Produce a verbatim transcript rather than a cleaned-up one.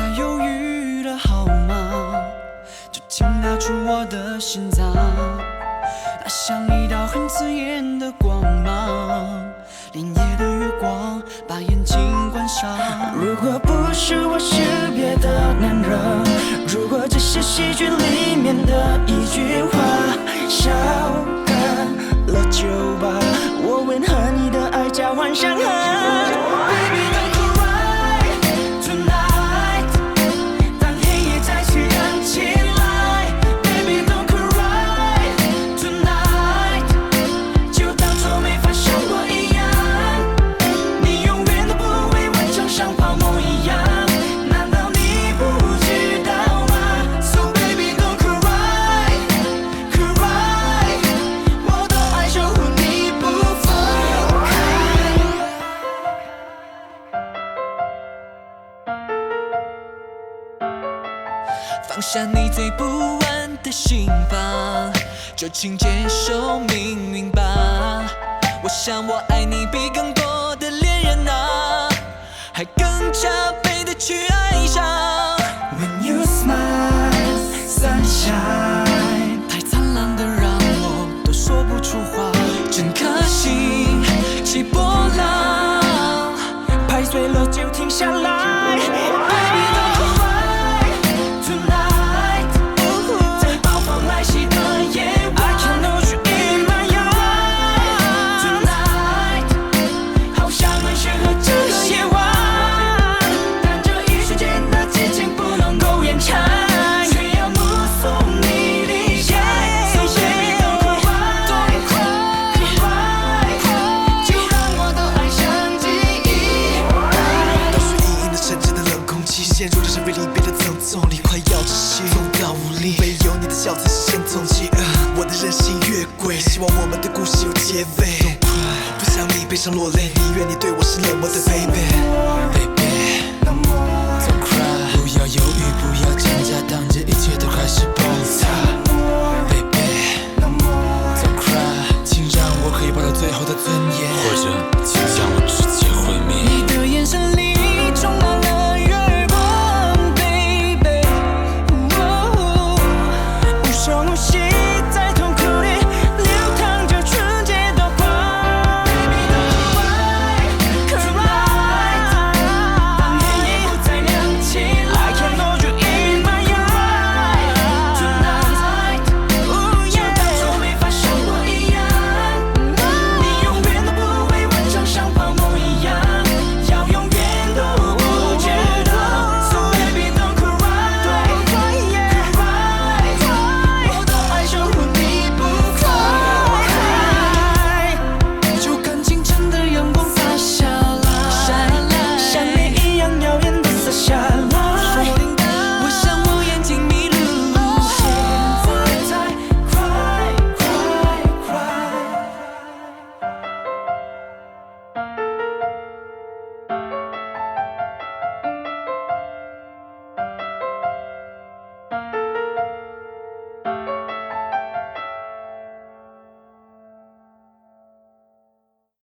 犹豫了好吗？就请拿出我的心脏，它像一道很刺眼的光芒，连夜的月光把眼睛关上。如果不是我是别的男人，如果只是戏剧里面的一句话，笑干了酒吧，我吻和你的爱交换伤痕。Baby don't cry tonight， 当黑夜再次亮起来 ，Baby don't cry tonight， 就当作没发生过一样，你永远都不会完成像泡沫一样。难道你不知道吗 ？So baby don't cry cry， 我的爱守护你不放开。放下你最不安的心房，就请接受命运吧。我想我爱你比更多的恋人啊，还更加倍的去爱上。When you smile, sunshine， 太灿烂的让我都说不出话。真可惜，起波浪，拍碎了就停下来。Baby don't cry tonight， 在暴风来袭的夜晚 I can hold you in my arms tonight， 好想很适合这个夜晚，但这一瞬间的激情不能够延长，却要目送你离开。So baby don't cry cry， 就让我的爱像记忆。 倒数隐隐的沉寂的冷空气，陷入了人为离别的疼痛里，快要窒息，痛到无力。唯有你的笑才是阵痛剂，呃我的任性越轨，希望我们的故事有结尾。不想你悲伤落泪，宁愿你对我是冷漠的 baby，baby。